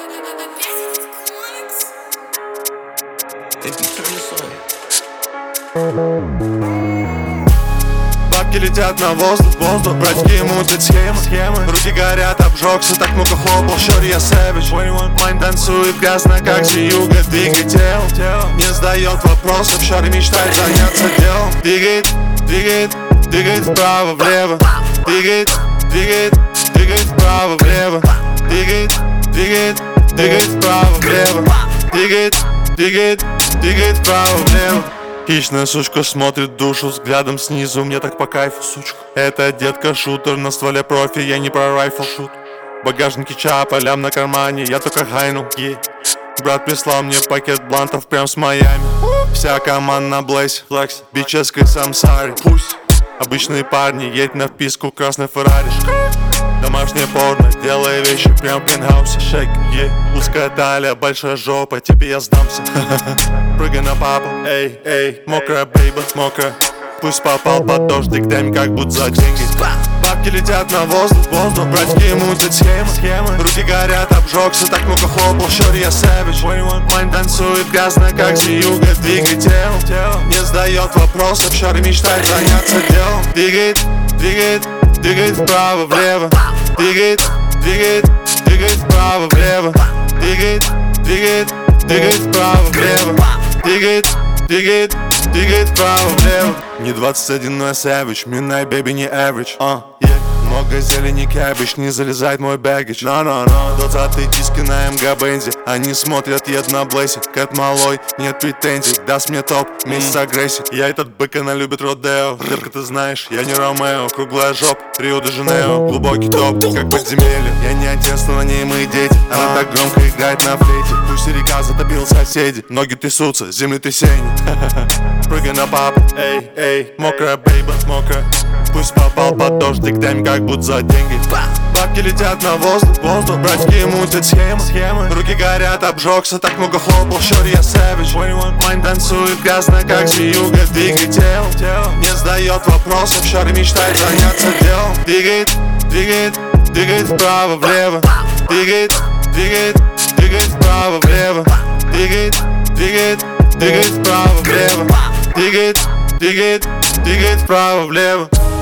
Бабки летят на воздух, братьки мутят схемы. Руки горят, обжегся, так много хлопал, shorty, я savage. Майн танцует грязно, как зиюга, двигай тело. Не задает вопросов, shorty мечтает заняться делом. Двигает вправо-влево. Двигает вправо-влево. Двигает вправо-влево. Двигает вправо-влево. Хищная сучка смотрит в душу взглядом снизу. Мне так по кайфу, сучка. Это детка-шутер, на стволе профи, я не про райфл. Шут. В багажнике чапа, лям на кармане, я только хайну. Брат прислал мне пакет блантов прям с Майами. Вся команда на блейс, флекс, бической самсари. Пусть обычные парни, едь на вписку красной Феррари. Домашнее порно, делая вещи прям в пентхаусе. Шейк, узкая талия, большая жопа, тебе я сдамся. Прыгай на папу, эй, мокрая бейба, мокрая. Пусть попал под дождик, дай как будто за деньги. Бабки летят на воздух, братьки мутят схемы. Руки горят, обжегся, так много хлопал, shorty, я savage. Майн танцует грязно, как зиюга, двигай тело. Не задает вопросов, shorty мечтает заняться делом. Двигает вправо-влево. Двигает вправо-влево. Двигает вправо-влево. Двигает вправо-влево. Не 21, но я savage. Midnight baby не average. Много зелени, кабич, не залезает мой бэггидж. 20-й диски на МГ Бензи. Они смотрят, ед на блейсе. Кэт малой, нет претензий. Даст мне топ, месяц агрессии. Я этот бык, она любит Родео. Рыбка, ты знаешь, я не Ромео. Круглая жопа, Рио-де-Жанео. Глубокий топ, как подземелье. Я не отец, но на ней мои дети. Она так громко играет на флейте. Пусть река затопил соседей. Ноги трясутся, землетрясение. Прыгай на папу, эй, мокрая бейба, мокрая. Пусть попал под дождик, дай как будто за деньги. Бабки летят на воздух, братьки мутят схемы. Руки горят, обжегся, так много хлопал, shorty, я savage. Майн танцует грязно, как зиюга, двигай тело. Не задает вопросов, shorty мечтает заняться делом. Двигает вправо-влево. Двигает вправо-влево. Двигает вправо-влево. Двигает вправо-влево.